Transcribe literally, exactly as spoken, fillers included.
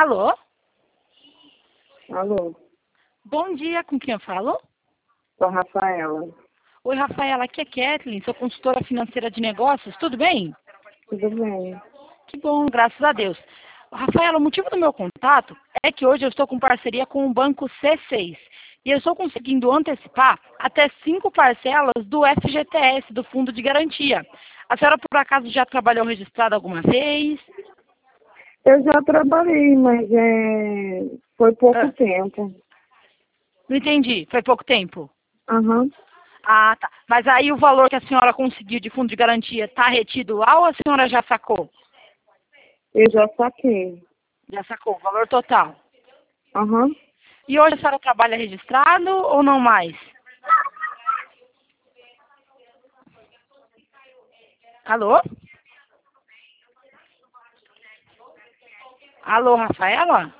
Alô? Alô, Bom dia, com quem eu falo? sou a Rafaela. Oi, Rafaela, aqui é Kathleen, sou consultora financeira de negócios, tudo bem? Tudo bem? Que bom, graças a Deus. Rafaela, o motivo do meu contato é que hoje eu estou com parceria com o Banco C seis e eu estou conseguindo antecipar até cinco parcelas do F G T S, do Fundo de Garantia. A senhora, por acaso, já trabalhou registrado alguma vez? Eu já trabalhei, mas é... foi pouco Ah, tempo. não entendi, foi pouco tempo? Aham. Ah, tá. Mas aí o valor que a senhora conseguiu de fundo de garantia está retido lá ou a senhora já sacou? Eu já saquei. Já sacou, o valor total. Aham. E hoje a senhora trabalha registrado ou não mais? Alô? Alô, Rafaela?